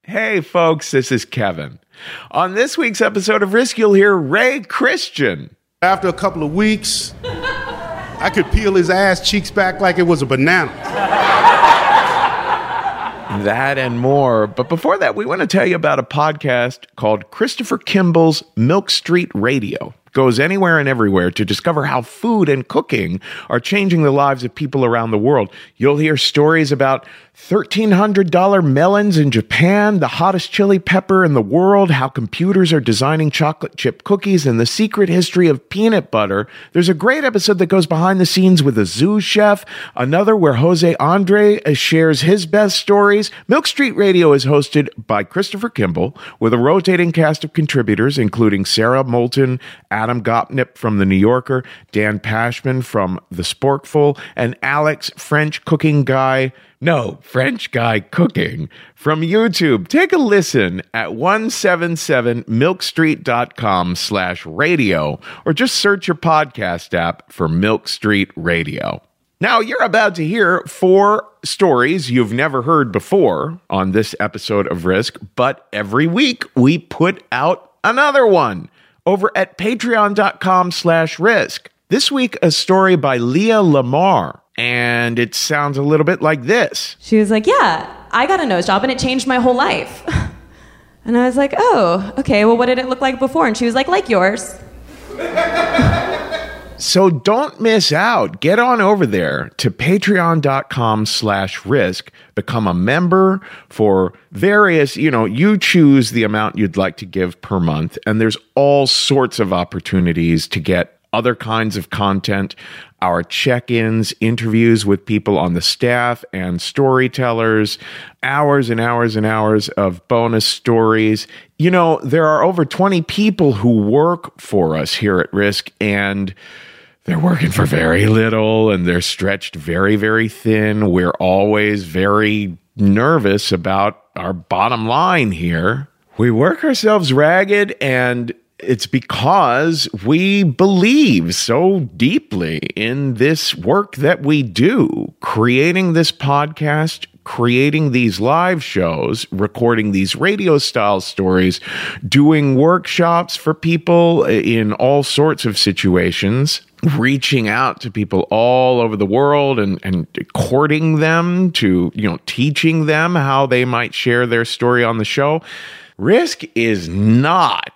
Hey folks, this is Kevin. On this week's episode of Risk, you'll hear Ray Christian. After a couple of weeks, I could peel his ass cheeks back like it was a banana. That and more. But before that, we want to tell you about a podcast called Christopher Kimball's Milk Street Radio. Goes anywhere and everywhere to discover how food and cooking are changing the lives of people around the world. You'll hear stories about $1,300 melons in Japan, the hottest chili pepper in the world, how computers are designing chocolate chip cookies, and the secret history of peanut butter. There's a great episode that goes behind the scenes with a zoo chef, another where Jose Andre shares his best stories. Milk Street Radio is hosted by Christopher Kimball with a rotating cast of contributors, including Sarah Moulton, Adam Gopnip from The New Yorker, Dan Pashman from The Sporkful, and Alex French Cooking Guy Cooking from YouTube. Take a listen at 177milkstreet.com/radio or just search your podcast app for Milk Street Radio. Now, you're about to hear 4 stories you've never heard before on this episode of Risk, but every week we put out another one over at patreon.com/risk. This week, a story by Leah Lamar. And it sounds a little bit like this. She was like, yeah, I got a nose job and it changed my whole life. And I was like, oh, okay, well, what did it look like before? And she was like yours. So don't miss out. Get on over there to patreon.com/risk. Become a member for various, you choose the amount you'd like to give per month. And there's all sorts of opportunities to get other kinds of content, our check-ins, interviews with people on the staff and storytellers, hours and hours and hours of bonus stories. There are over 20 people who work for us here at Risk, and they're working for very little, and they're stretched very, very thin. We're always very nervous about our bottom line here. We work ourselves ragged, and it's because we believe so deeply in this work that we do, creating this podcast, creating these live shows, recording these radio-style stories, doing workshops for people in all sorts of situations, reaching out to people all over the world and courting them to, teaching them how they might share their story on the show. Risk is not,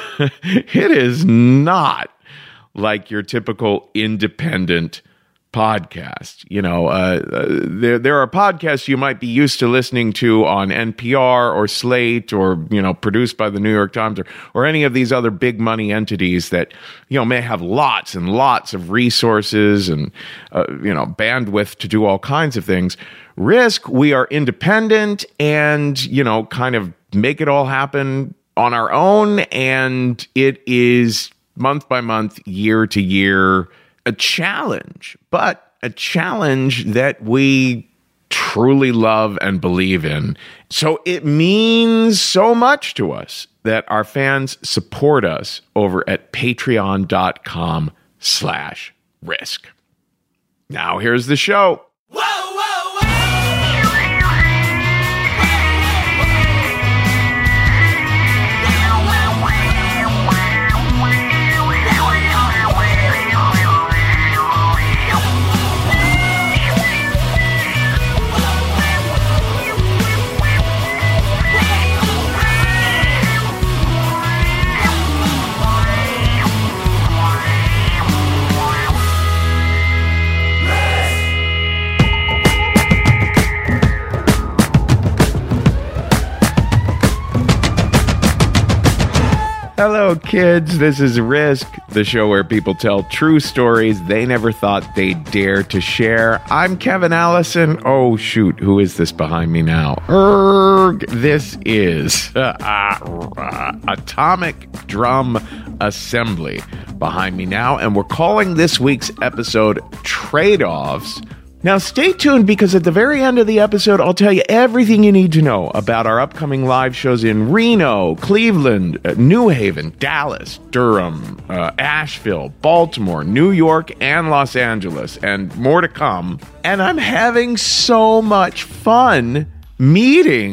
it is not like your typical independent podcast. There are podcasts you might be used to listening to on NPR or Slate or, produced by the New York Times or any of these other big money entities that, may have lots and lots of resources and, bandwidth to do all kinds of things. Risk, we are independent and, kind of make it all happen on our own. And it is month by month, year to year, a challenge, but a challenge that we truly love and believe in. So it means so much to us that our fans support us over at patreon.com/risk. Now here's the show. Whoa, whoa, whoa. Hello, kids. This is Risk, the show where people tell true stories they never thought they'd dare to share. I'm Kevin Allison. Oh, shoot. Who is this behind me now? This is Atomic Drum Assembly behind me now. And we're calling this week's episode Trade-Offs. Now, stay tuned because at the very end of the episode, I'll tell you everything you need to know about our upcoming live shows in Reno, Cleveland, New Haven, Dallas, Durham, Asheville, Baltimore, New York, and Los Angeles, and more to come. And I'm having so much fun meeting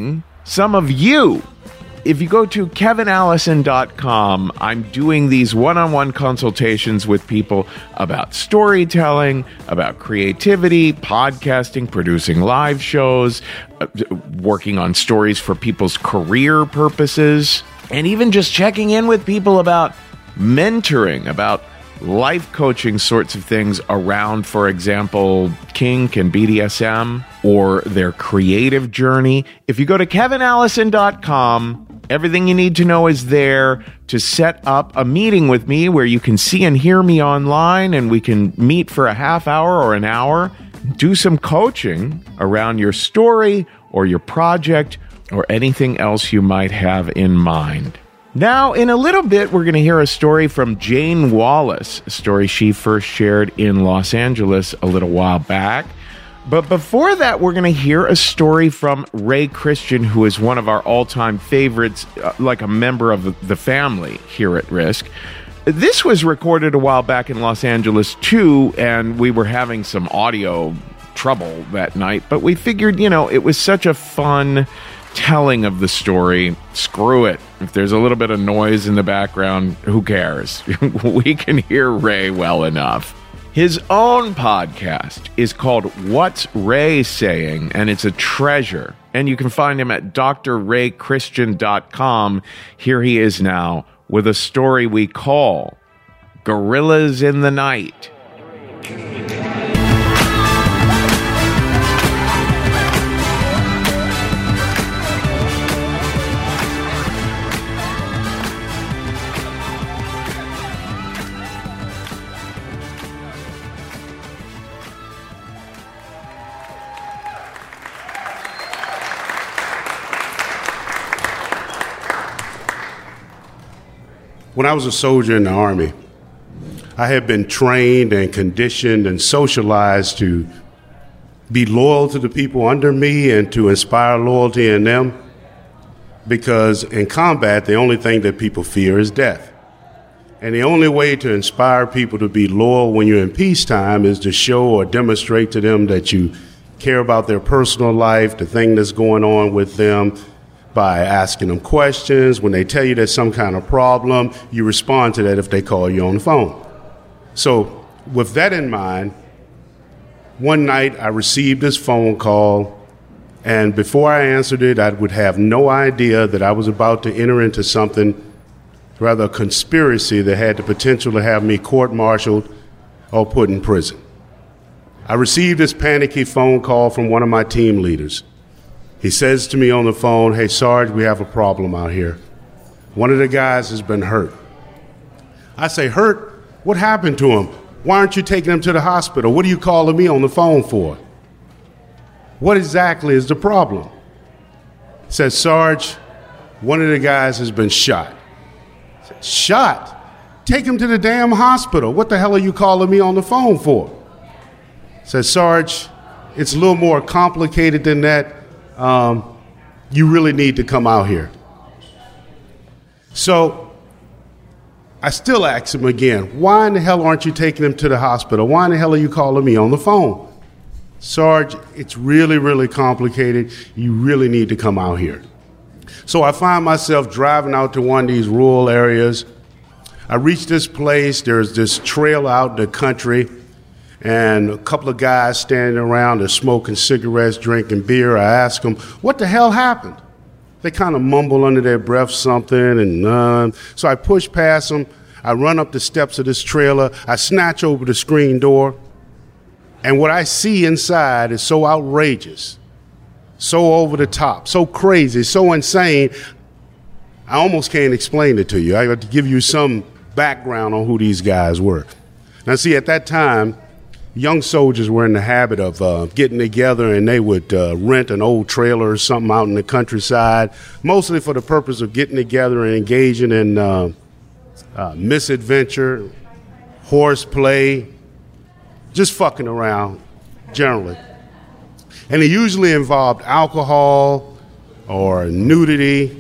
some of you. If you go to kevinallison.com, I'm doing these one-on-one consultations with people about storytelling, about creativity, podcasting, producing live shows, working on stories for people's career purposes, and even just checking in with people about mentoring, about life coaching sorts of things around, for example, kink and BDSM, or their creative journey. If you go to kevinallison.com, everything you need to know is there to set up a meeting with me where you can see and hear me online, and we can meet for a half hour or an hour, do some coaching around your story or your project or anything else you might have in mind. Now, in a little bit, we're going to hear a story from Jane Wallace, a story she first shared in Los Angeles a little while back. But before that, we're going to hear a story from Ray Christian, who is one of our all-time favorites, like a member of the family here at Risk. This was recorded a while back in Los Angeles, too, and we were having some audio trouble that night. But we figured, it was such a fun telling of the story. Screw it. If there's a little bit of noise in the background, who cares? We can hear Ray well enough. His own podcast is called What's Ray Saying, and it's a treasure. And you can find him at drraychristian.com. Here he is now with a story we call Gorillas in the Night. When I was a soldier in the Army, I had been trained and conditioned and socialized to be loyal to the people under me and to inspire loyalty in them, because in combat, the only thing that people fear is death. And the only way to inspire people to be loyal when you're in peacetime is to show or demonstrate to them that you care about their personal life, the thing that's going on with them, by asking them questions. When they tell you there's some kind of problem, you respond to that if they call you on the phone. So with that in mind, one night I received this phone call, and before I answered it, I would have no idea that I was about to enter into something, rather a conspiracy that had the potential to have me court-martialed or put in prison. I received this panicky phone call from one of my team leaders. He says to me on the phone, "Hey, Sarge, we have a problem out here. One of the guys has been hurt." I say, "Hurt? What happened to him? Why aren't you taking him to the hospital? What are you calling me on the phone for? What exactly is the problem?" He says, "Sarge, one of the guys has been shot." I said, "Shot? Take him to the damn hospital. What the hell are you calling me on the phone for?" He says, "Sarge, it's a little more complicated than that. You really need to come out here." So I still ask him again, "Why in the hell aren't you taking him to the hospital? Why in the hell are you calling me on the phone?" "Sarge, it's really, really complicated. You really need to come out here." So I find myself driving out to one of these rural areas. I reach this place. There's this trail out in the country, and a couple of guys standing around, they're smoking cigarettes, drinking beer. I ask them, "What the hell happened?" They kind of mumble under their breath something, and so I push past them. I run up the steps of this trailer. I snatch over the screen door, and what I see inside is so outrageous, so over the top, so crazy, so insane, I almost can't explain it to you. I have to give you some background on who these guys were. Now, see, at that time, young soldiers were in the habit of getting together, and they would rent an old trailer or something out in the countryside, mostly for the purpose of getting together and engaging in misadventure, horseplay, just fucking around, generally. And it usually involved alcohol or nudity.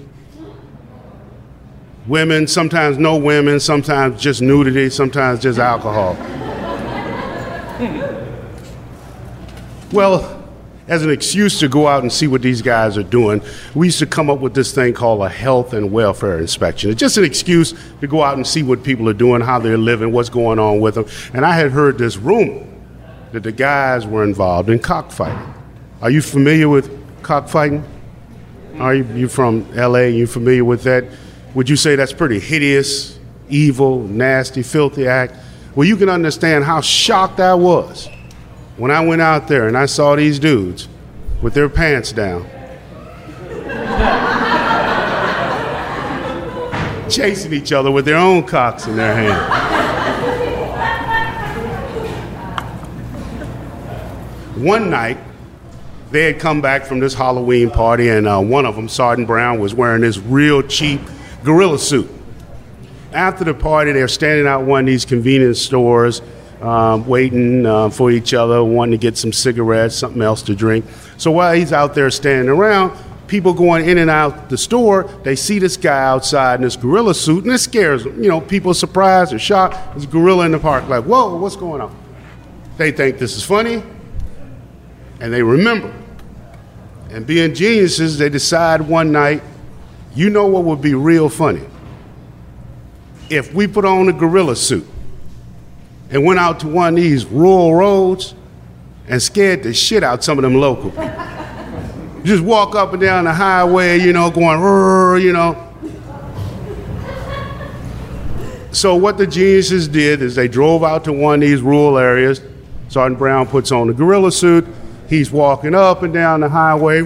Women, sometimes no women, sometimes just nudity, sometimes just alcohol. Well, as an excuse to go out and see what these guys are doing, we used to come up with this thing called a health and welfare inspection. It's just an excuse to go out and see what people are doing, how they're living, what's going on with them. And I had heard this rumor that the guys were involved in cockfighting. Are you familiar with cockfighting? Are you from L.A.? You familiar with that? Would you say that's pretty hideous, evil, nasty, filthy act? Well, you can understand how shocked I was when I went out there and I saw these dudes with their pants down, chasing each other with their own cocks in their hand. One night, they had come back from this Halloween party, and one of them, Sergeant Brown, was wearing this real cheap gorilla suit. After the party, they're standing out one of these convenience stores, waiting for each other, wanting to get some cigarettes, something else to drink. So while he's out there standing around, people going in and out the store, they see this guy outside in this gorilla suit, and it scares them. You know, people are surprised or shocked. There's a gorilla in the park, like, whoa, what's going on? They think this is funny, and they remember. And being geniuses, they decide one night, you know what would be real funny? If we put on a gorilla suit and went out to one of these rural roads and scared the shit out some of them local. Just walk up and down the highway, you know, going, you know. So what the geniuses did is they drove out to one of these rural areas. Sergeant Brown puts on the gorilla suit. He's walking up and down the highway.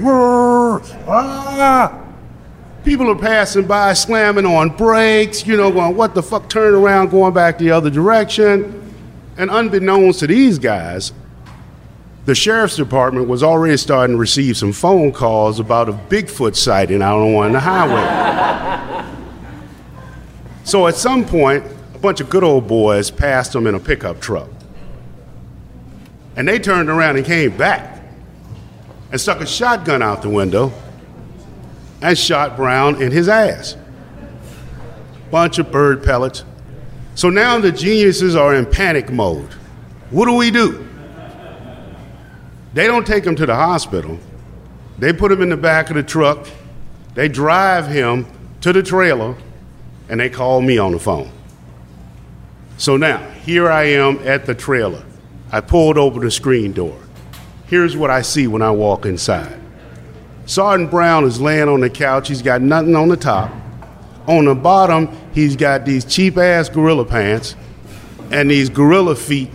People are passing by, slamming on brakes, you know, going, what the fuck, turn around, going back the other direction. And unbeknownst to these guys, the sheriff's department was already starting to receive some phone calls about a Bigfoot sighting out on the highway. So at some point, a bunch of good old boys passed them in a pickup truck. And they turned around and came back and stuck a shotgun out the window and shot Brown in his ass. Bunch of bird pellets. So now the geniuses are in panic mode. What do? They don't take him to the hospital. They put him in the back of the truck. They drive him to the trailer, and they call me on the phone. So now, here I am at the trailer. I pulled open the screen door. Here's what I see when I walk inside. Sergeant Brown is laying on the couch. He's got nothing on the top. On the bottom, he's got these cheap-ass gorilla pants and these gorilla feet.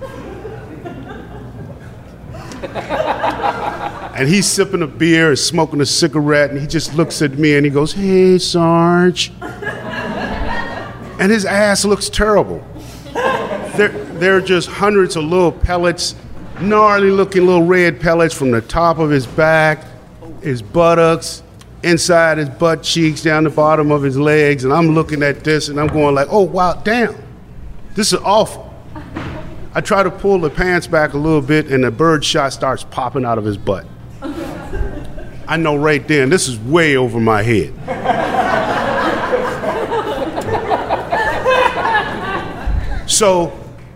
And he's sipping a beer and smoking a cigarette, and he just looks at me and he goes, "Hey, Sarge." And his ass looks terrible. There are just hundreds of little pellets, gnarly-looking little red pellets from the top of his back, his buttocks, inside his butt cheeks, down the bottom of his legs, and I'm looking at this and I'm going like, oh, wow, damn, this is awful. I try to pull the pants back a little bit and the bird shot starts popping out of his butt. I know right then, this is way over my head. So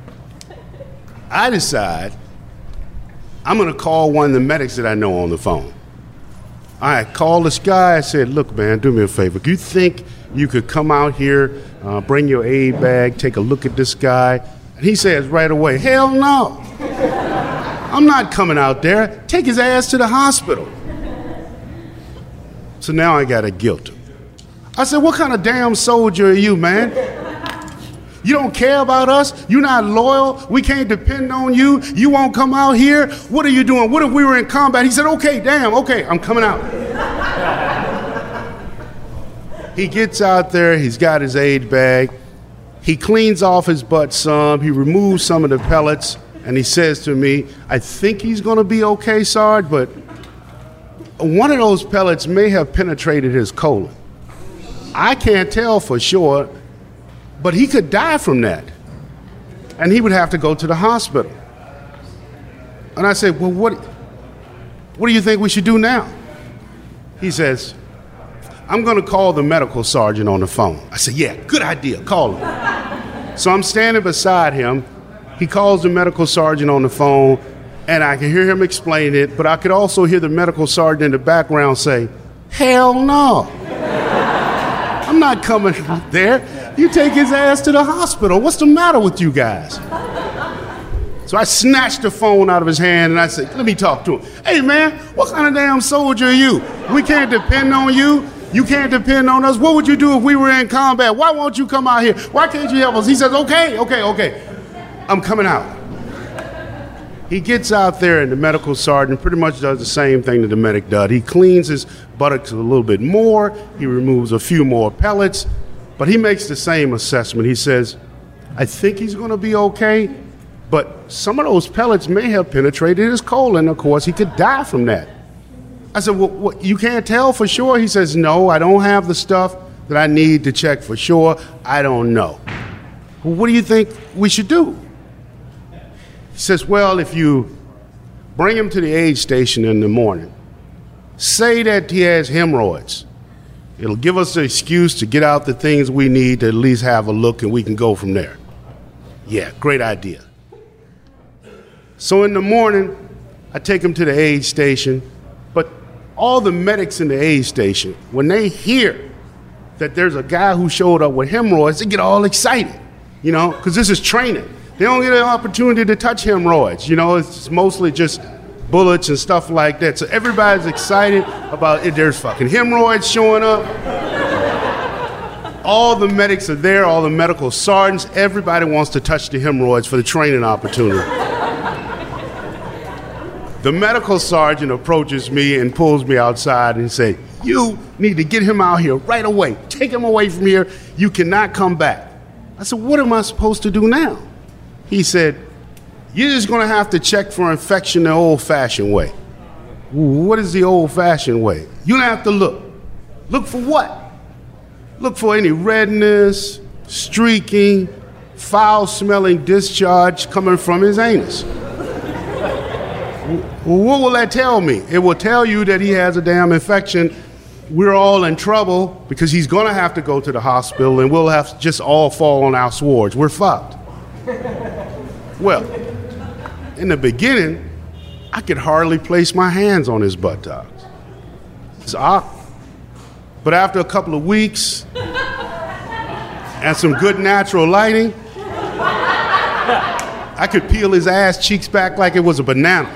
I decide I'm gonna call one of the medics that I know on the phone. I called this guy. I said, look, man, do me a favor. Do you think you could come out here, bring your aid bag, take a look at this guy? And he says right away, hell no. I'm not coming out there. Take his ass to the hospital. So now I got to guilt him. I said, what kind of damn soldier are you, man? You don't care about us? You're not loyal? We can't depend on you? You won't come out here? What are you doing? What if we were in combat? He said, okay, I'm coming out. He gets out there, he's got his aid bag. He cleans off his butt some, he removes some of the pellets, and he says to me, I think he's gonna be okay, Sarge, but one of those pellets may have penetrated his colon. I can't tell for sure, but he could die from that. And he would have to go to the hospital. And I said, well, what do you think we should do now? He says, I'm going to call the medical sergeant on the phone. I said, yeah, good idea, call him. So I'm standing beside him. He calls the medical sergeant on the phone. And I could hear him explain it, but I could also hear the medical sergeant in the background say, hell no. I'm not coming out there. You take his ass to the hospital. What's the matter with you guys? So I snatched the phone out of his hand and I said, let me talk to him. Hey man, what kind of damn soldier are you? We can't depend on you. You can't depend on us. What would you do if we were in combat? Why won't you come out here? Why can't you help us? He says, okay. I'm coming out. He gets out there and the medical sergeant pretty much does the same thing that the medic does. He cleans his buttocks a little bit more. He removes a few more pellets, but he makes the same assessment. He says, I think he's going to be okay, but some of those pellets may have penetrated his colon. Of course, he could die from that. I said, well, what, you can't tell for sure? He says, no, I don't have the stuff that I need to check for sure. I don't know. Well, what do you think we should do? He says, well, if you bring him to the aid station in the morning, say that he has hemorrhoids. It'll give us an excuse to get out the things we need to at least have a look, and we can go from there. Yeah, great idea. So in the morning, I take him to the aid station, but all the medics in the aid station, when they hear that there's a guy who showed up with hemorrhoids, they get all excited, because this is training. They don't get an opportunity to touch hemorrhoids. It's mostly just bullets and stuff like that. So everybody's excited about it. There's fucking hemorrhoids showing up. All the medics are there, all the medical sergeants. Everybody wants to touch the hemorrhoids for the training opportunity. The medical sergeant approaches me and pulls me outside and says, you need to get him out here right away. Take him away from here. You cannot come back. I said, what am I supposed to do now? He said, you're just going to have to check for infection the old-fashioned way. What is the old-fashioned way? You don't have to look. Look for what? Look for any redness, streaking, foul-smelling discharge coming from his anus. What will that tell me? It will tell you that he has a damn infection. We're all in trouble because he's going to have to go to the hospital, and we'll have to just all fall on our swords. We're fucked. Well, in the beginning, I could hardly place my hands on his buttocks. It's awkward. But after a couple of weeks and some good natural lighting, I could peel his ass cheeks back like it was a banana.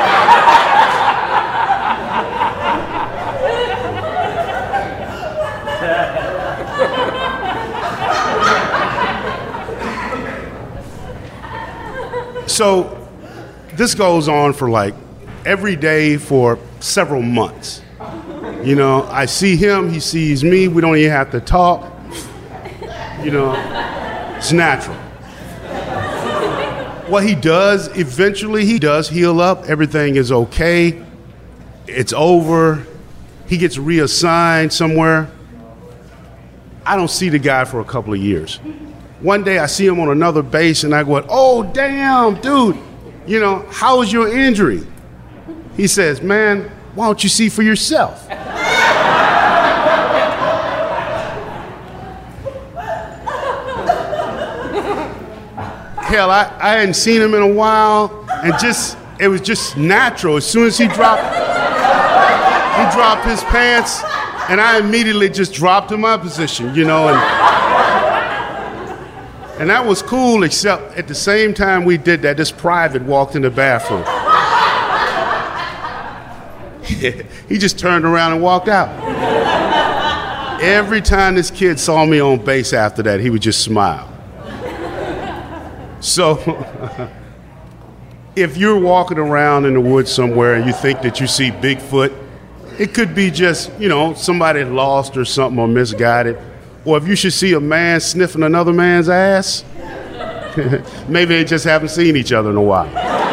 So this goes on for like every day for several months. I see him, he sees me, we don't even have to talk. It's natural. What he does, eventually he does heal up, everything is okay, it's over, he gets reassigned somewhere. I don't see the guy for a couple of years. One day I see him on another base and I go, oh, damn, dude, how was your injury? He says, man, why don't you see for yourself? Hell, I hadn't seen him in a while, and it was just natural. As soon as he dropped his pants, and I immediately just dropped in my position, and that was cool, except at the same time we did that, this private walked in the bathroom. He just turned around and walked out. Every time this kid saw me on base after that, he would just smile. So, if you're walking around in the woods somewhere and you think that you see Bigfoot, it could be just, somebody lost or something or misguided. Or if you should see a man sniffing another man's ass, maybe they just haven't seen each other in a while.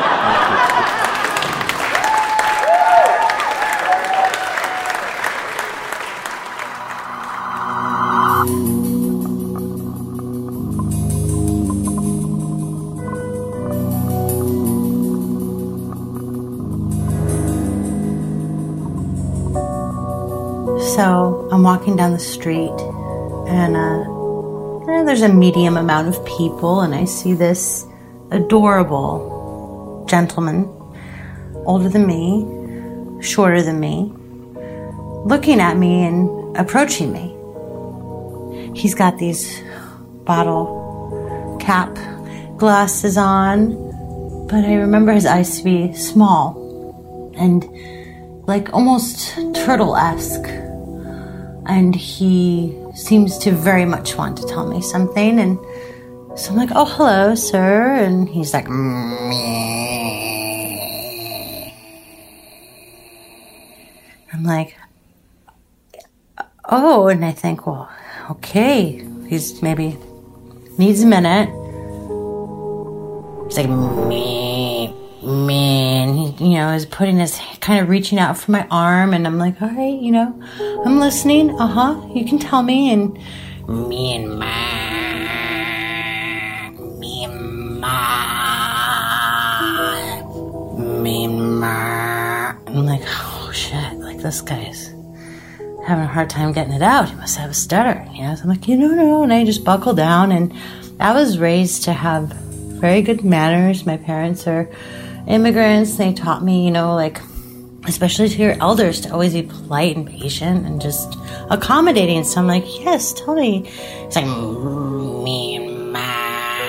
So I'm walking down the street, and there's a medium amount of people, and I see this adorable gentleman older than me, shorter than me, looking at me and approaching me. He's got these bottle cap glasses on, but I remember his eyes to be small and like almost turtle-esque. And he seems to very much want to tell me something. And so I'm like, oh, hello, sir. And he's like, meh. I'm like, oh, and I think, well, okay, he's maybe needs a minute. He's like, meh, and he, is putting his, kind of reaching out for my arm, and I'm like, all right, I'm listening, you can tell me, and me and ma, I'm like, oh shit, like this guy's having a hard time getting it out. He must have a stutter. So I'm like, no, and I just buckle down. And I was raised to have very good manners. My parents are immigrants. They taught me, especially to your elders, to always be polite and patient and just accommodating. So I'm like, yes, tell me. It's like, me and ma.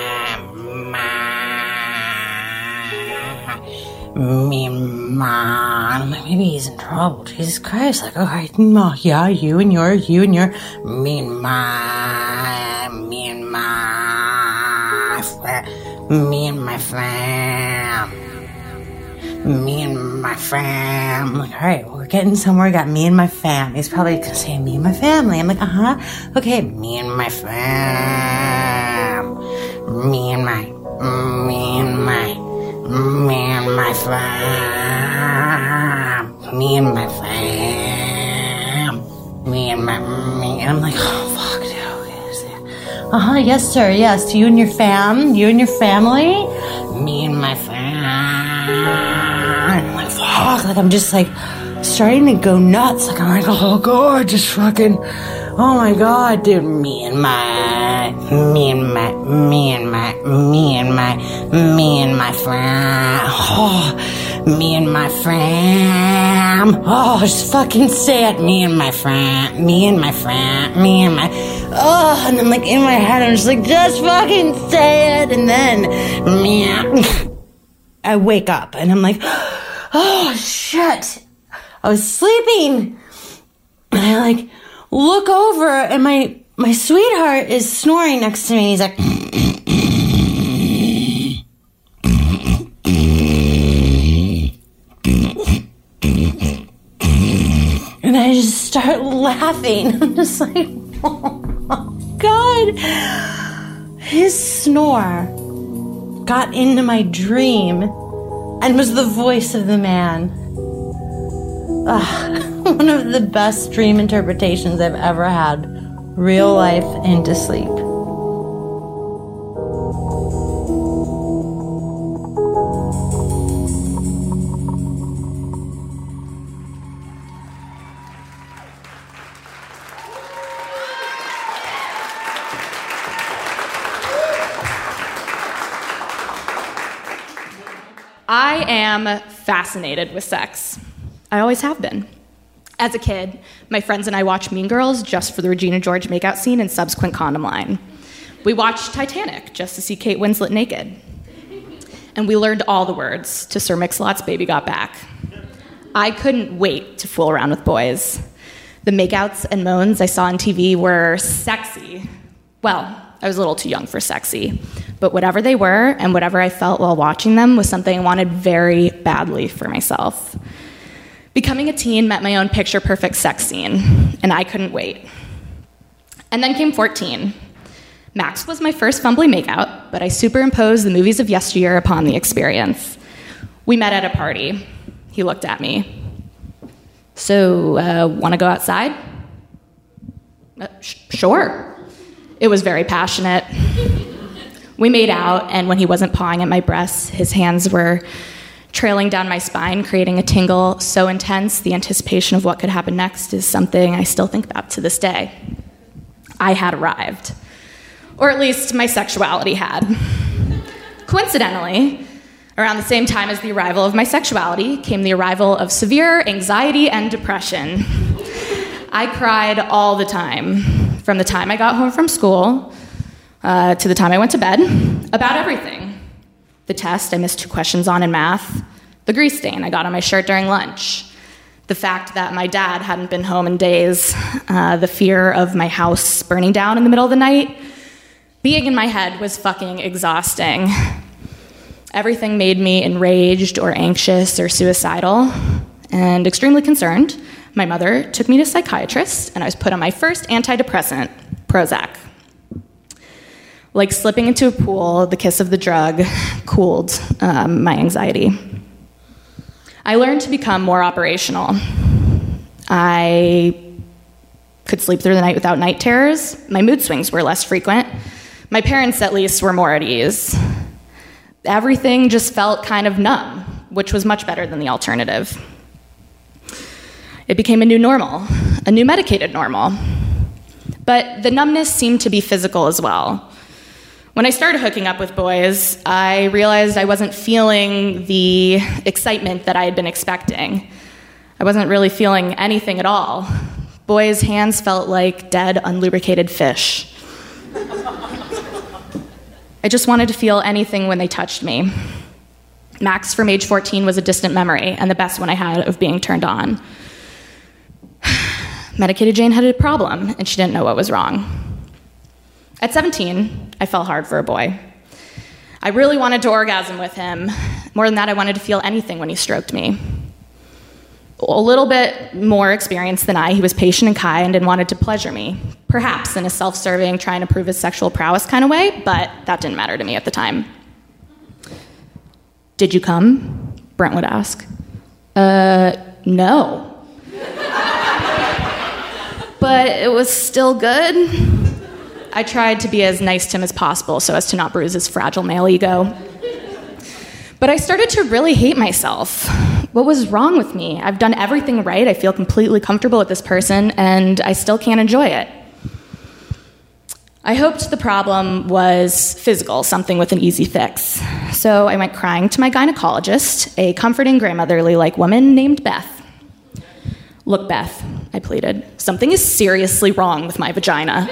I'm like, maybe he's in trouble. Jesus Christ. Like, all right, Ma, yeah, you and your, me and my fam. I'm like, all right, we're getting somewhere. I got me and my fam. He's probably gonna say me and my family. I'm like, okay, me and my fam. Me and my fam. I'm like, oh, fuck, dude. Okay, yes, sir, yes. You and your family? Me and my fam. I'm like, fuck, I'm just, starting to go nuts. I'm like, oh, God, just fucking, oh, my God, dude. Me and my fam. Oh, me and my fam. Oh, just fucking say it. Me and my fam. Oh, and I'm like, in my head, I'm just like, just fucking say it. And then, I wake up and I'm like, oh, shit. I was sleeping. And I look over and my sweetheart is snoring next to me. He's like, and I just start laughing. I'm just like, oh my God. His snore got into my dream and was the voice of the man. One of the best dream interpretations I've ever had. Real life into sleep. I am fascinated with sex. I always have been. As a kid, my friends and I watched Mean Girls just for the Regina George makeout scene and subsequent condom line. We watched Titanic just to see Kate Winslet naked. And we learned all the words to Sir Mix-a-Lot's Baby Got Back. I couldn't wait to fool around with boys. The makeouts and moans I saw on TV were sexy. Well, I was a little too young for sexy. But whatever they were and whatever I felt while watching them was something I wanted very badly for myself. Becoming a teen meant my own picture-perfect sex scene, and I couldn't wait. And then came 14. Max was my first fumbly makeout, but I superimposed the movies of yesteryear upon the experience. We met at a party. He looked at me. So, want to go outside? Sure. It was very passionate. We made out, and when he wasn't pawing at my breasts, his hands were trailing down my spine, creating a tingle so intense the anticipation of what could happen next is something I still think about to this day. I had arrived. Or at least my sexuality had. Coincidentally, Around the same time as the arrival of my sexuality came the arrival of severe anxiety and depression. I cried all the time, from the time I got home from school to the time I went to bed, about everything. The test I missed 2 questions on in math, the grease stain I got on my shirt during lunch, the fact that my dad hadn't been home in days, the fear of my house burning down in the middle of the night. Being in my head was fucking exhausting. Everything made me enraged or anxious or suicidal and extremely concerned. My mother took me to a psychiatrist, and I was put on my first antidepressant, Prozac. Like slipping into a pool, the kiss of the drug cooled my anxiety. I learned to become more operational. I could sleep through the night without night terrors. My mood swings were less frequent. My parents, at least, were more at ease. Everything just felt kind of numb, which was much better than the alternative. It became a new normal, a new medicated normal. But the numbness seemed to be physical as well. When I started hooking up with boys, I realized I wasn't feeling the excitement that I had been expecting. I wasn't really feeling anything at all. Boys' hands felt like dead, unlubricated fish. I just wanted to feel anything when they touched me. Max from age 14 was a distant memory and the best one I had of being turned on. Medicated Jane had a problem, and she didn't know what was wrong. At 17, I fell hard for a boy. I really wanted to orgasm with him. More than that, I wanted to feel anything when he stroked me. A little bit more experienced than I, he was patient and kind and wanted to pleasure me, perhaps in a self-serving, trying to prove his sexual prowess kind of way, but that didn't matter to me at the time. Did you come? Brent would ask. No. But it was still good. I tried to be as nice to him as possible so as to not bruise his fragile male ego. But I started to really hate myself. What was wrong with me? I've done everything right. I feel completely comfortable with this person, and I still can't enjoy it. I hoped the problem was physical, something with an easy fix. So I went crying to my gynecologist, a comforting, grandmotherly-like woman named Beth. Look, Beth, I pleaded, something is seriously wrong with my vagina.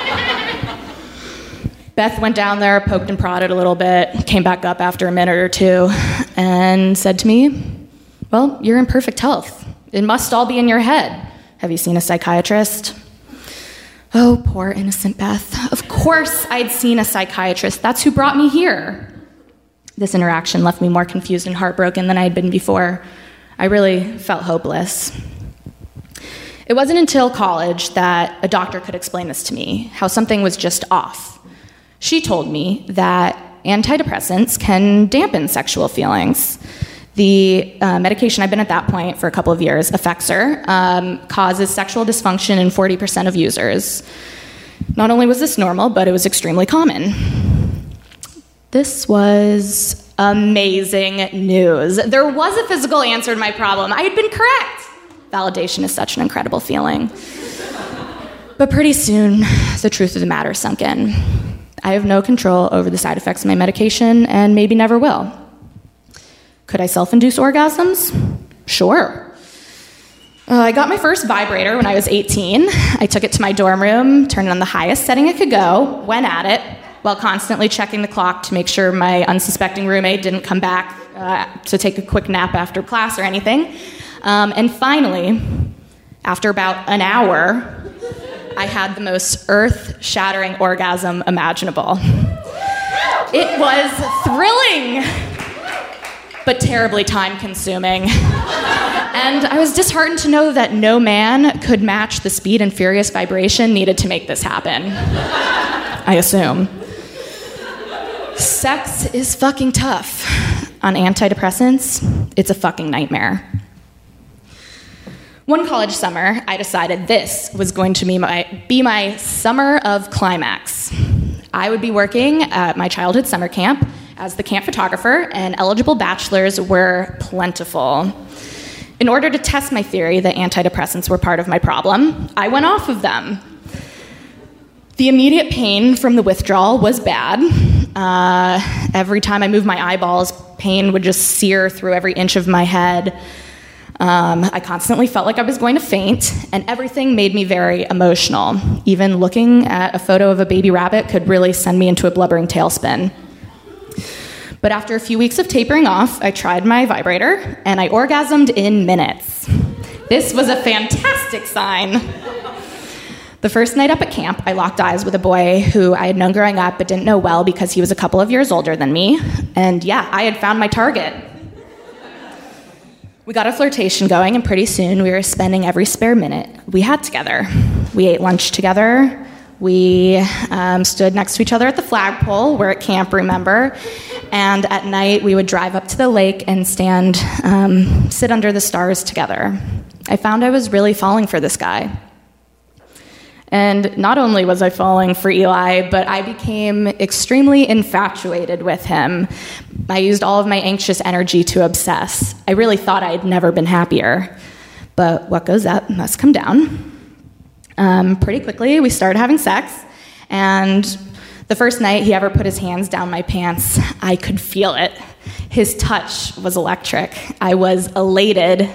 Beth went down there, poked and prodded a little bit, came back up after a minute or two, and said to me, well, you're in perfect health. It must all be in your head. Have you seen a psychiatrist? Oh, poor innocent Beth. Of course I'd seen a psychiatrist. That's who brought me here. This interaction left me more confused and heartbroken than I had been before. I really felt hopeless. It wasn't until college that a doctor could explain this to me, how something was just off. She told me that antidepressants can dampen sexual feelings. The medication I've been at that point for a couple of years, Effexor, causes sexual dysfunction in 40% of users. Not only was this normal, but it was extremely common. This was amazing news. There was a physical answer to my problem. I had been correct. Validation is such an incredible feeling. But pretty soon, the truth of the matter sunk in. I have no control over the side effects of my medication and maybe never will. Could I self-induce orgasms? Sure. I got my first vibrator when I was 18. I took it to my dorm room, turned it on the highest setting it could go, went at it, while constantly checking the clock to make sure my unsuspecting roommate didn't come back to take a quick nap after class or anything. And finally, after about an hour, I had the most earth-shattering orgasm imaginable. It was thrilling, but terribly time-consuming. And I was disheartened to know that no man could match the speed and furious vibration needed to make this happen. I assume. Sex is fucking tough. On antidepressants, it's a fucking nightmare. One college summer, I decided this was going to be my summer of climax. I would be working at my childhood summer camp as the camp photographer, and eligible bachelors were plentiful. In order to test my theory that antidepressants were part of my problem, I went off of them. The immediate pain from the withdrawal was bad. Every time I moved my eyeballs, Pain would just sear through every inch of my head. I constantly felt like I was going to faint, and everything made me very emotional. Even looking at a photo of a baby rabbit could really send me into a blubbering tailspin. But after a few weeks of tapering off, I tried my vibrator, and I orgasmed in minutes. This was a fantastic sign. The first night up at camp, I locked eyes with a boy who I had known growing up but didn't know well because he was a couple of years older than me. And yeah, I had found my target. We got a flirtation going, and pretty soon we were spending every spare minute we had together. We ate lunch together. We stood next to each other at the flagpole. We're at camp, remember? And at night, we would drive up to the lake and sit under the stars together. I found I was really falling for this guy. And not only was I falling for Eli, but I became extremely infatuated with him. I used all of my anxious energy to obsess. I really thought I'd never been happier. But what goes up must come down. Pretty quickly, we started having sex, and the first night he ever put his hands down my pants, I could feel it. His touch was electric. I was elated.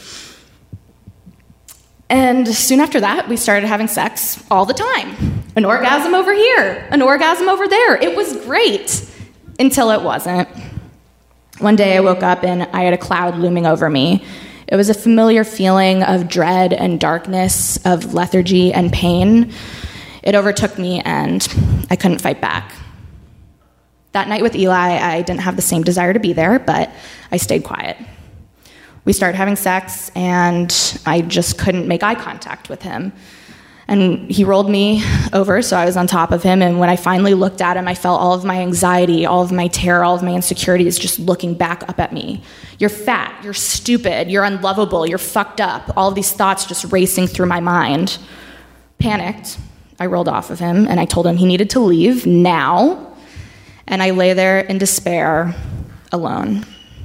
And soon after that, we started having sex all the time. An orgasm over here, an orgasm over there. It was great, until it wasn't. One day I woke up and I had a cloud looming over me. It was a familiar feeling of dread and darkness, of lethargy and pain. It overtook me and I couldn't fight back. That night with Eli, I didn't have the same desire to be there, but I stayed quiet. We started having sex, and I just couldn't make eye contact with him. And he rolled me over, so I was on top of him, and when I finally looked at him, I felt all of my anxiety, all of my terror, all of my insecurities just looking back up at me. You're fat, you're stupid, you're unlovable, you're fucked up. All of these thoughts just racing through my mind. Panicked, I rolled off of him, and I told him he needed to leave now, and I lay there in despair, alone.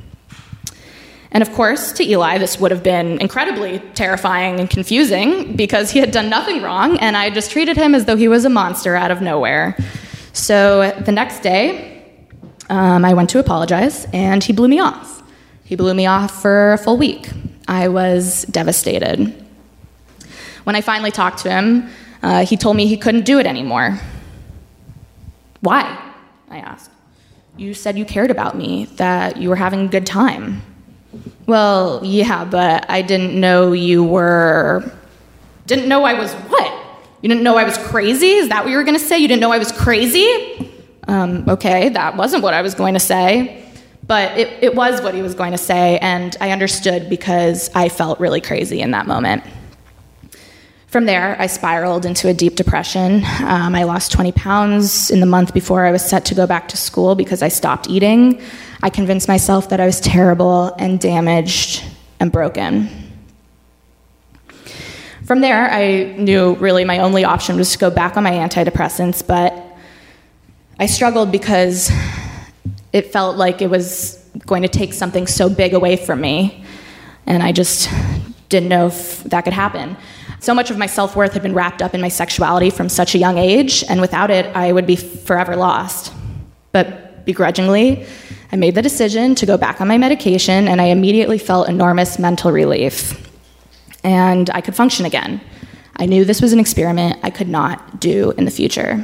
And of course, to Eli, this would have been incredibly terrifying and confusing because he had done nothing wrong, and I just treated him as though he was a monster out of nowhere. So the next day, I went to apologize, and he blew me off. He blew me off for a full week. I was devastated. When I finally talked to him, he told me he couldn't do it anymore. Why? I asked. You said you cared about me, that you were having a good time. Well, yeah, but I didn't know Didn't know I was what? You didn't know I was crazy? Is that what you were going to say? You didn't know I was crazy? Okay, that wasn't what I was going to say. But it was what he was going to say, and I understood because I felt really crazy in that moment. From there, I spiraled into a deep depression. I lost 20 pounds in the month before I was set to go back to school because I stopped eating. I convinced myself that I was terrible and damaged and broken. From there, I knew really my only option was to go back on my antidepressants, but I struggled because it felt like it was going to take something so big away from me, and I just didn't know if that could happen. So much of my self-worth had been wrapped up in my sexuality from such a young age, and without it, I would be forever lost. But begrudgingly, I made the decision to go back on my medication, and I immediately felt enormous mental relief. And I could function again. I knew this was an experiment I could not do in the future.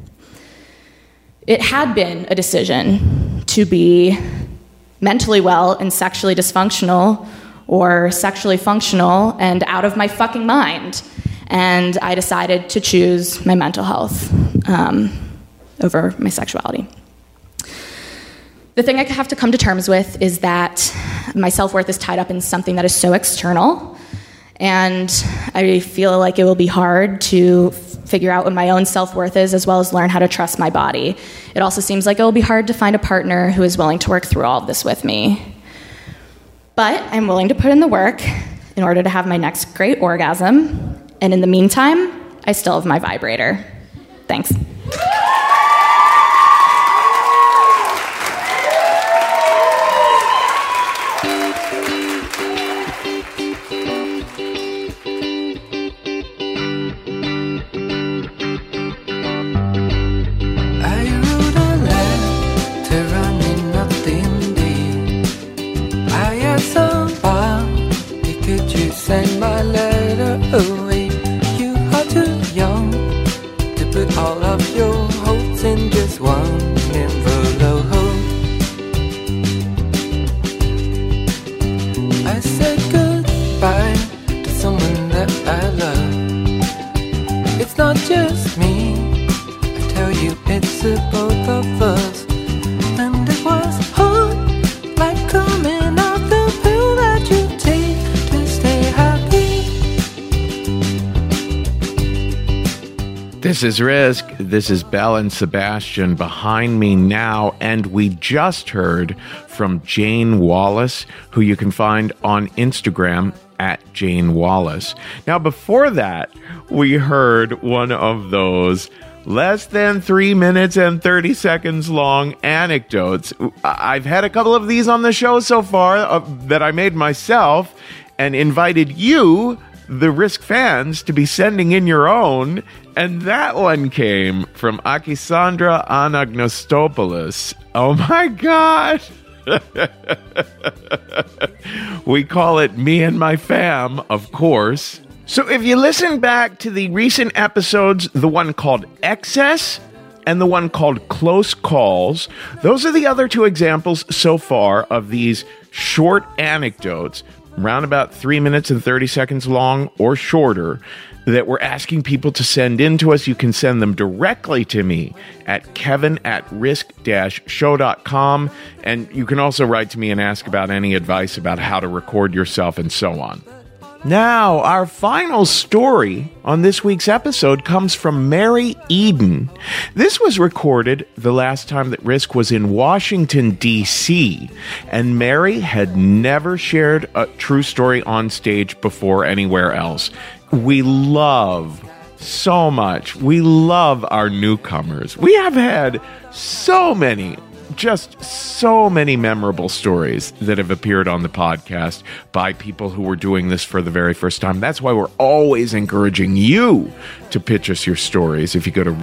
It had been a decision to be mentally well and sexually dysfunctional, or sexually functional and out of my fucking mind. And I decided to choose my mental health over my sexuality. The thing I have to come to terms with is that my self-worth is tied up in something that is so external, and I feel like it will be hard to figure out what my own self-worth is, as well as learn how to trust my body. It also seems like it will be hard to find a partner who is willing to work through all of this with me. But I'm willing to put in the work in order to have my next great orgasm. And in the meantime, I still have my vibrator. Thanks. I wrote a letter running nothing deep. all of your hopes in just one envelope. I said goodbye to someone that I love. It's not just me, I tell you, it's the both of us. And it was hard, like coming out the pill that you take to stay happy. This is Risk. This is Belle and Sebastian behind me now, and we just heard from Jane Wallace, who you can find on Instagram at Jane Wallace. Now, before that, we heard one of those less than 3 minutes and 30 seconds long anecdotes. I've had a couple of these on the show so far that I made myself and invited you, the Risk fans, to be sending in your own. And that one came from Akisandra Anagnostopoulos. Oh my God. We call it Me and My Fam, of course. So if you listen back to the recent episodes, the one called Excess and the one called Close Calls, those are the other two examples so far of these short anecdotes, around about 3 minutes and 30 seconds long or shorter, that we're asking people to send in to us. You can send them directly to me at kevin@risk-show.com. And you can also write to me and ask about any advice about how to record yourself and so on. Now, our final story on this week's episode comes from Mary Eden. This was recorded the last time that Risk was in Washington, D.C., and Mary had never shared a true story on stage before anywhere else. We love so much. We love our newcomers. We have had so many memorable stories that have appeared on the podcast by people who were doing this for the very first time. That's why we're always encouraging you to pitch us your stories if you go to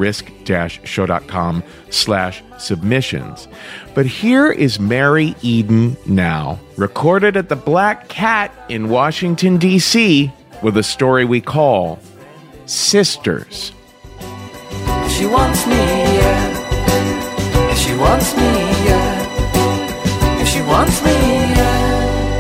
risk-show.com/submissions. But here is Mary Eden now, recorded at the Black Cat in Washington, D.C., with a story we call Sisters. She wants me, yeah. She wants me, yeah. She wants me, yeah.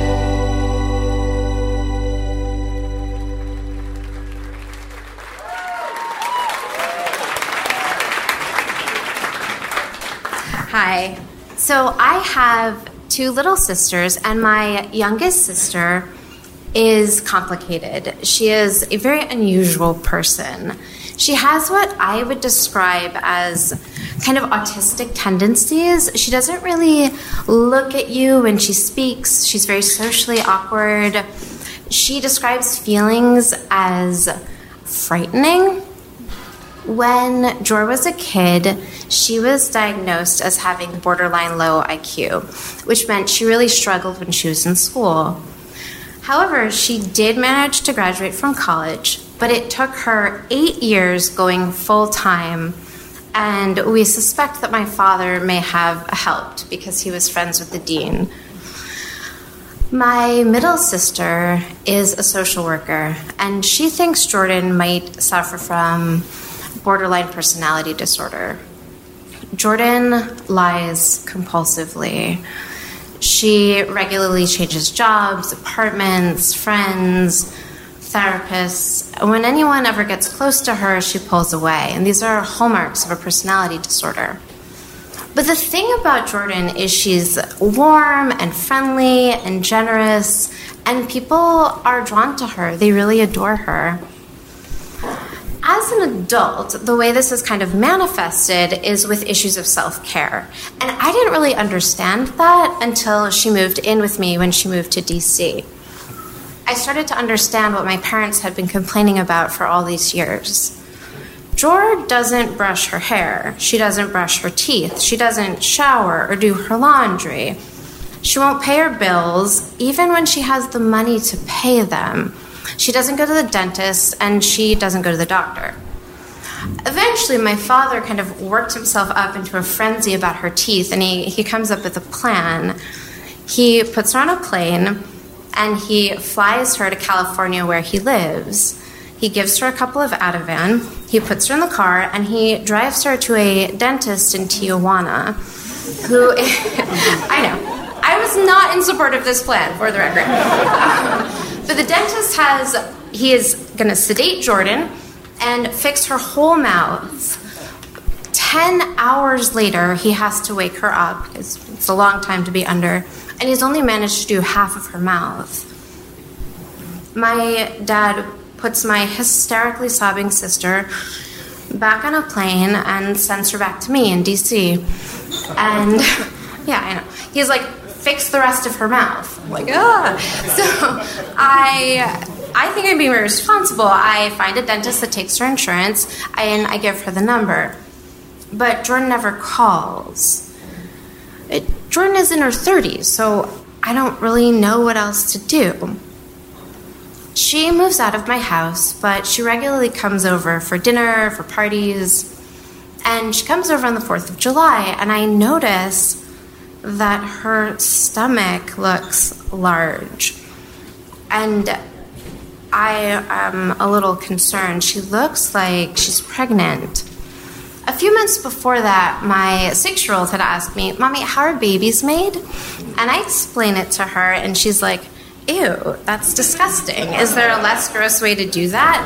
Hi. So I have two little sisters, and my youngest sister is complicated. She is a very unusual person. She has what I would describe as kind of autistic tendencies. She doesn't really look at you when she speaks. She's very socially awkward. She describes feelings as frightening. When Jor was a kid, she was diagnosed as having borderline low IQ, which meant she really struggled when she was in school. However, she did manage to graduate from college, but it took her 8 years going full-time, and we suspect that my father may have helped because he was friends with the dean. My middle sister is a social worker, and she thinks Jordan might suffer from borderline personality disorder. Jordan lies compulsively. She regularly changes jobs, apartments, friends, therapists. When anyone ever gets close to her, she pulls away. And these are hallmarks of a personality disorder. But the thing about Jordan is she's warm and friendly and generous, and people are drawn to her. They really adore her. As an adult, the way this is kind of manifested is with issues of self-care. And I didn't really understand that until she moved in with me when she moved to DC. I started to understand what my parents had been complaining about for all these years. Jor doesn't brush her hair. She doesn't brush her teeth. She doesn't shower or do her laundry. She won't pay her bills, even when she has the money to pay them. She doesn't go to the dentist, and she doesn't go to the doctor. Eventually, my father kind of worked himself up into a frenzy about her teeth, and he comes up with a plan. He puts her on a plane, and he flies her to California where he lives. He gives her a couple of Ativan, He puts her in the car, and he drives her to a dentist in Tijuana, who, I know, I was not in support of this plan, for the record. But the dentist he is going to sedate Jordan and fix her whole mouth. 10 hours later, he has to wake her up, because it's a long time to be under, and he's only managed to do half of her mouth. My dad puts my hysterically sobbing sister back on a plane and sends her back to me in D.C. And, yeah, I know. He's like, fix the rest of her mouth. I'm like, ah. So I think I'm being very responsible. I find a dentist that takes her insurance, and I give her the number. But Jordan never calls. Jordan is in her 30s, so I don't really know what else to do. She moves out of my house, but she regularly comes over for dinner, for parties, and she comes over on the 4th of July, and I notice that her stomach looks large. And I am a little concerned. She looks like she's pregnant. A few months before that, my 6-year-old had asked me, Mommy, how are babies made? And I explain it to her, and she's like, ew, that's disgusting. Is there a less gross way to do that?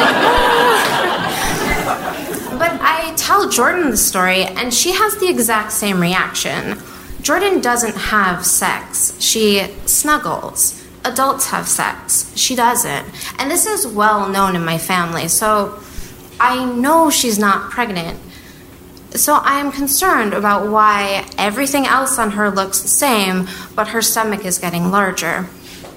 I'm like, But I tell Jordan the story, and she has the exact same reaction. Jordan doesn't have sex. She snuggles. Adults have sex. She doesn't. And this is well known in my family, so I know she's not pregnant. So I am concerned about why everything else on her looks the same, but her stomach is getting larger.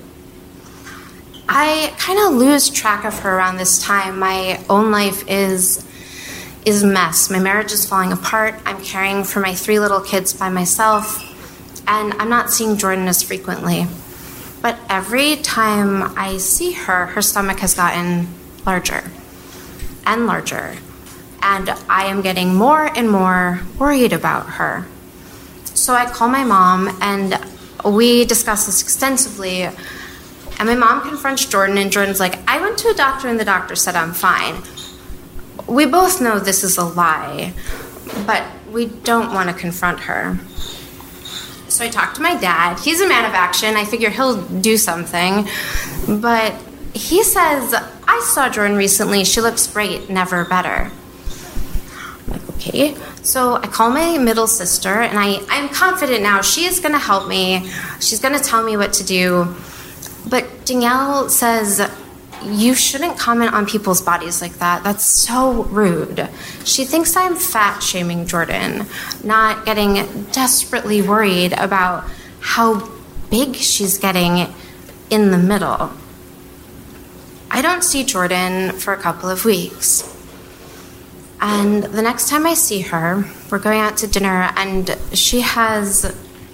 I kind of lose track of her around this time. My own life is a mess. My marriage is falling apart. I'm caring for my 3 little kids by myself, and I'm not seeing Jordan as frequently. But every time I see her, her stomach has gotten larger and larger, and I am getting more and more worried about her. So I call my mom, and we discuss this extensively. And my mom confronts Jordan, and Jordan's like, I went to a doctor, and the doctor said I'm fine. We both know this is a lie, but we don't want to confront her. So I talk to my dad. He's a man of action. I figure he'll do something. But he says, I saw Jordan recently. She looks great, never better. I'm like, okay. So I call my middle sister, and I'm confident now she is going to help me. She's going to tell me what to do. But Danielle says, you shouldn't comment on people's bodies like that. That's so rude. She thinks I'm fat-shaming Jordan, not getting desperately worried about how big she's getting in the middle. I don't see Jordan for a couple of weeks. And the next time I see her, we're going out to dinner, and she has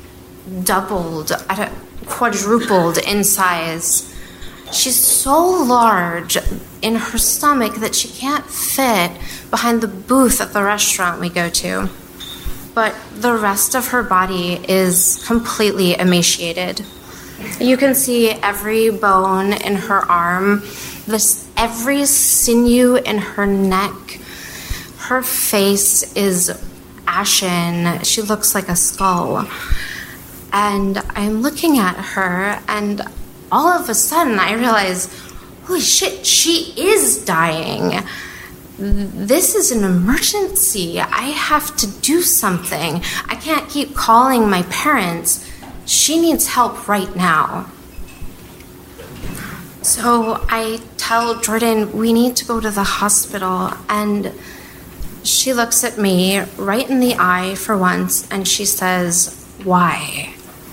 quadrupled in size. She's so large in her stomach that she can't fit behind the booth at the restaurant we go to. But the rest of her body is completely emaciated. You can see every bone in her arm, every sinew in her neck. Her face is ashen. She looks like a skull. And I'm looking at her, and all of a sudden I realize, holy shit, she is dying. This is an emergency. I have to do something. I can't keep calling my parents. She needs help right now. So I tell Jordan, we need to go to the hospital, and she looks at me right in the eye for once, and she says, why?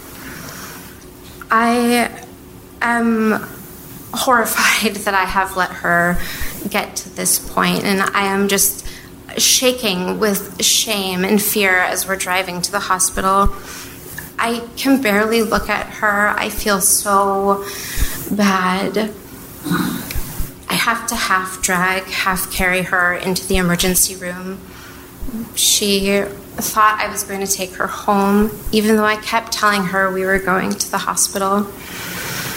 I am horrified that I have let her get to this point, and I am just shaking with shame and fear as we're driving to the hospital. I can barely look at her. I feel so bad. I have to half drag, half carry her into the emergency room. She thought I was going to take her home, even though I kept telling her we were going to the hospital.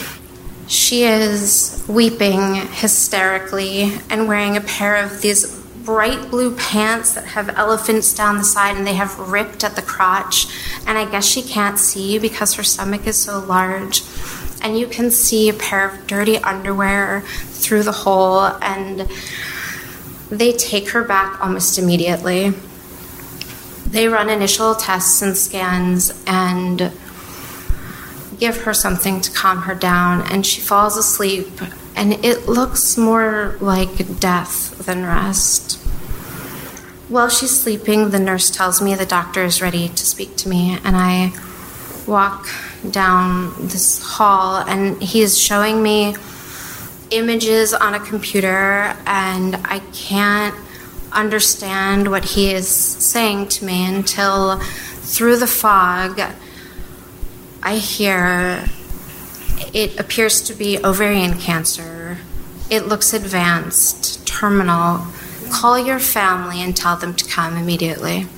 She is weeping hysterically and wearing a pair of these bright blue pants that have elephants down the side, and they have ripped at the crotch. And I guess she can't see because her stomach is so large. And you can see a pair of dirty underwear through the hole, and they take her back almost immediately. They run initial tests and scans and give her something to calm her down, and she falls asleep, and it looks more like death than rest. While she's sleeping, the nurse tells me the doctor is ready to speak to me, and I walk down this hall, and he's showing me images on a computer, and I can't understand what he is saying to me until through the fog I hear it appears to be ovarian cancer. It looks advanced, terminal. Call your family and tell them to come immediately.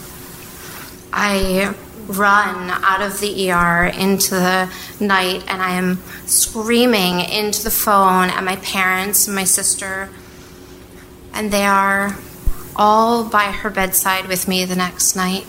I run out of the ER into the night, and I am screaming into the phone at my parents and my sister, and they are all by her bedside with me the next night.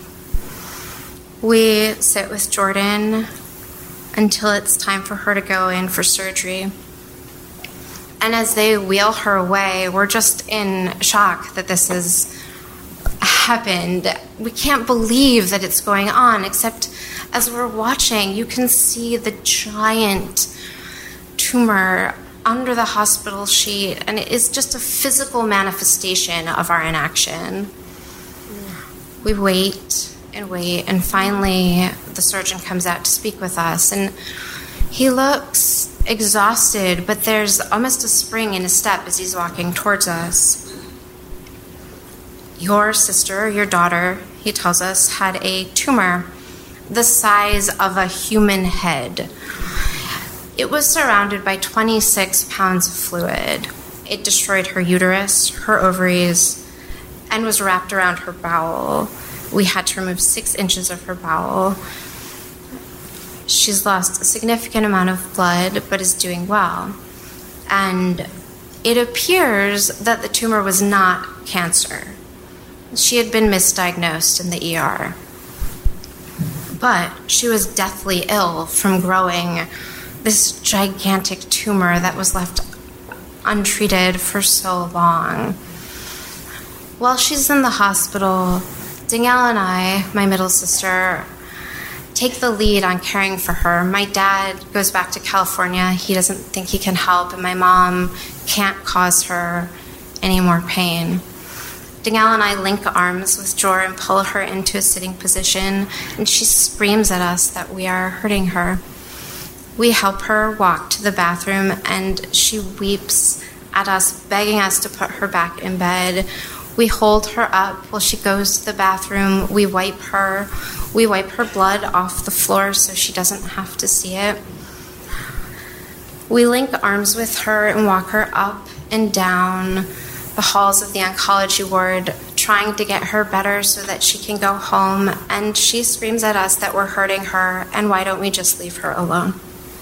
We sit with Jordan until it's time for her to go in for surgery. And as they wheel her away, we're just in shock that this has happened. We can't believe that it's going on, except as we're watching, you can see the giant tumor under the hospital sheet, and it is just a physical manifestation of our inaction. We wait, and finally the surgeon comes out to speak with us, and he looks exhausted, but there's almost a spring in his step as he's walking towards us. Your sister, your daughter, he tells us, had a tumor the size of a human head. It was surrounded by 26 pounds of fluid. It destroyed her uterus, her ovaries, and was wrapped around her bowel. We had to remove 6 inches of her bowel. She's lost a significant amount of blood, but is doing well. And it appears that the tumor was not cancer. She had been misdiagnosed in the ER. But she was deathly ill from growing this gigantic tumor that was left untreated for so long. While she's in the hospital, Danielle and I, my middle sister, take the lead on caring for her. My dad goes back to California. He doesn't think he can help, and my mom can't cause her any more pain. Danielle and I link arms with Jor and pull her into a sitting position, and she screams at us that we are hurting her. We help her walk to the bathroom, and she weeps at us, begging us to put her back in bed. We hold her up while she goes to the bathroom. We wipe her blood off the floor so she doesn't have to see it. We link arms with her and walk her up and down the halls of the oncology ward, trying to get her better so that she can go home. And she screams at us that we're hurting her, and why don't we just leave her alone?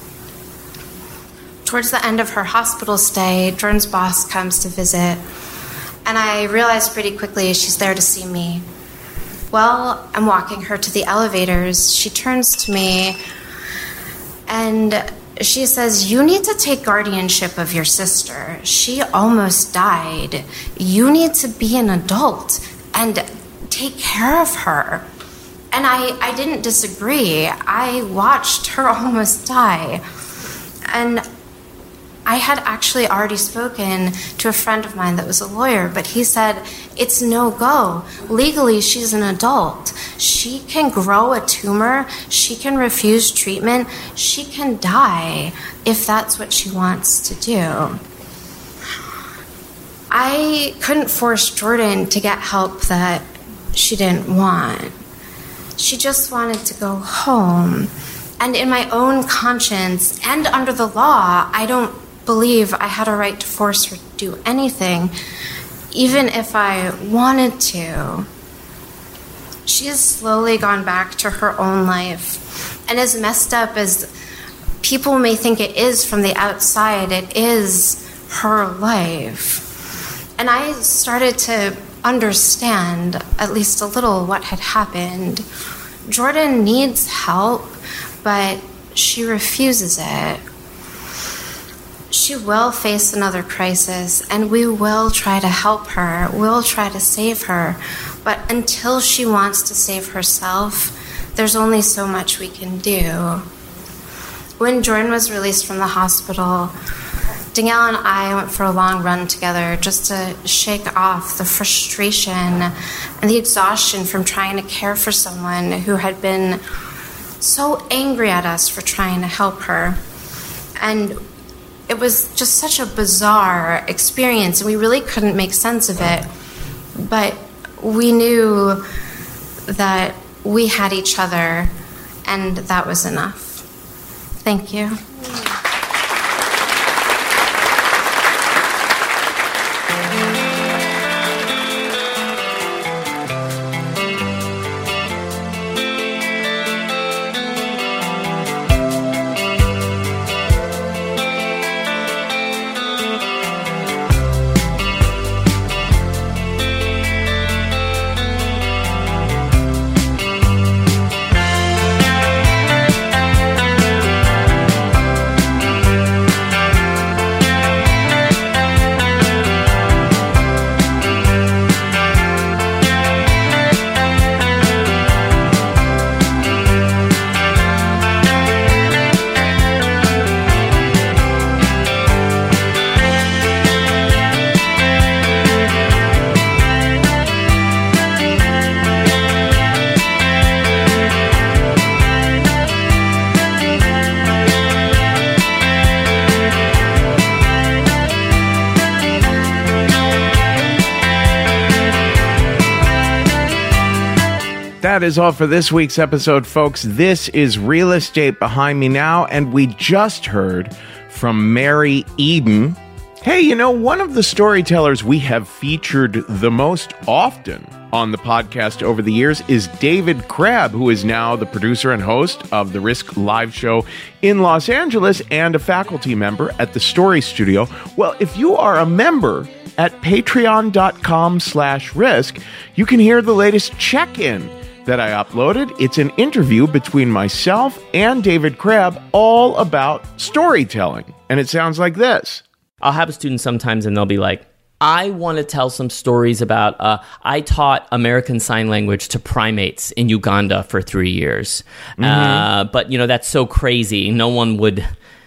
Towards the end of her hospital stay, Jordan's boss comes to visit, and I realize pretty quickly she's there to see me. Well, I'm walking her to the elevators. She turns to me and she says, "You need to take guardianship of your sister. She almost died. You need to be an adult and take care of her." And I didn't disagree. I watched her almost die. And I had actually already spoken to a friend of mine that was a lawyer, but he said, it's no go. Legally, she's an adult. She can grow a tumor. She can refuse treatment. She can die if that's what she wants to do. I couldn't force Jordan to get help that she didn't want. She just wanted to go home. And in my own conscience and under the law, I don't believe I had a right to force her to do anything, even if I wanted to. She has slowly gone back to her own life. And as messed up as people may think it is from the outside, it is her life. And I started to understand at least a little what had happened. Jordan needs help, but she refuses it. She will face another crisis, and we will try to help her. We'll try to save her. But until she wants to save herself, there's only so much we can do. When Jordan was released from the hospital, Danielle and I went for a long run together just to shake off the frustration and the exhaustion from trying to care for someone who had been so angry at us for trying to help her. And it was just such a bizarre experience, and we really couldn't make sense of it. But we knew that we had each other, and that was enough. Thank you. That is all for this week's episode, folks. This is Real Estate Behind Me Now, and we just heard from Mary Eden. Hey, you know, one of the storytellers we have featured the most often on the podcast over the years is David Crabb, who is now the producer and host of the Risk Live Show in Los Angeles and a faculty member at the Story Studio. Well, if you are a member at patreon.com/risk, you can hear the latest check-in that I uploaded. It's an interview between myself and David Crabb all about storytelling. And it sounds like this. I'll have a student sometimes and they'll be like, I want to tell some stories about, I taught American Sign Language to primates in Uganda for 3 years. But, you know, that's so crazy. No one would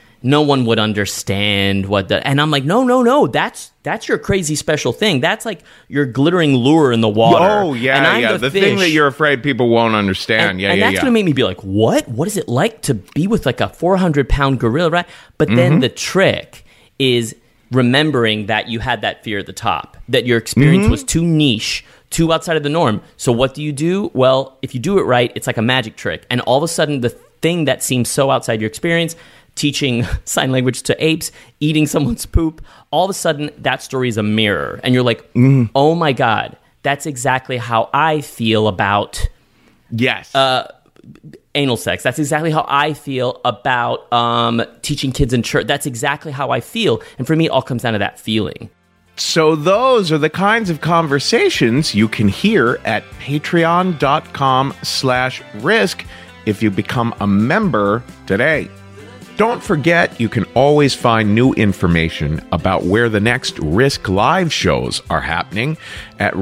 understand what the, and I'm like, no, that's your crazy special thing. That's like your glittering lure in the water. Oh, yeah, and I'm yeah. The thing that you're afraid people won't understand. And that's going to make me be like, what? What is it like to be with like a 400-pound gorilla, right? But then the trick is remembering that you had that fear at the top, that your experience was too niche, too outside of the norm. So what do? Well, if you do it right, it's like a magic trick. And all of a sudden, the thing that seems so outside your experience, teaching sign language to apes, eating someone's poop, all of a sudden that story is a mirror. And you're like, oh my God, that's exactly how I feel about anal sex. That's exactly how I feel about teaching kids in church. That's exactly how I feel. And for me, it all comes down to that feeling. So those are the kinds of conversations you can hear at patreon.com/risk if you become a member today. Don't forget, you can always find new information about where the next Risk Live shows are happening at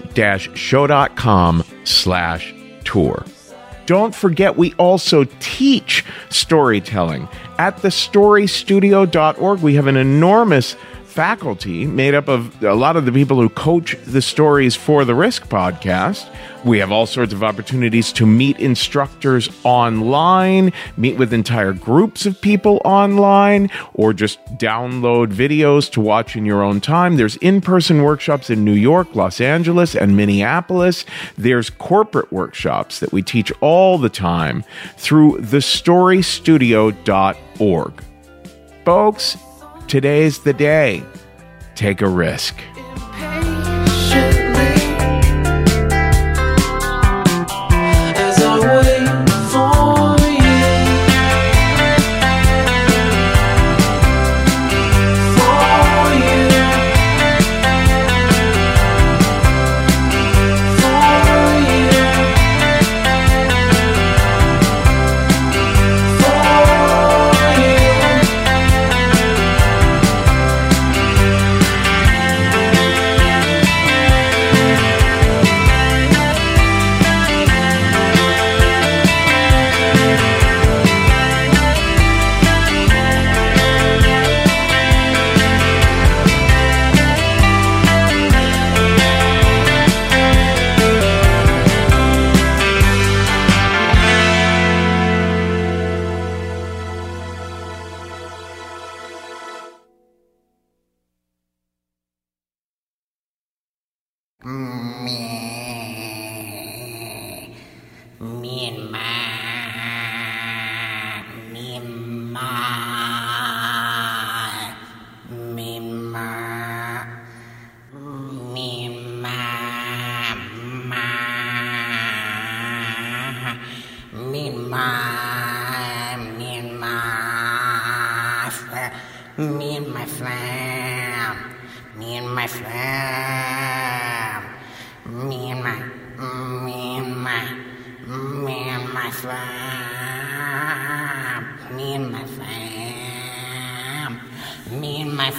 risk-show.com/tour. Don't forget, we also teach storytelling. At thestorystudio.org, we have an enormous faculty made up of a lot of the people who coach the stories for the Risk podcast. We have all sorts of opportunities to meet instructors online, meet with entire groups of people online, or just download videos to watch in your own time. There's in-person workshops in New York, Los Angeles, and Minneapolis. There's corporate workshops that we teach all the time through thestorystudio.org. Folks, today's the day. Take a risk. my fam. Me and my fam. Me and my fam. Me and my fam. Me and my fam. Me and my me and my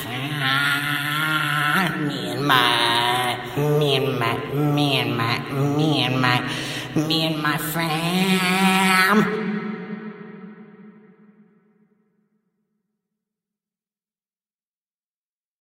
fam.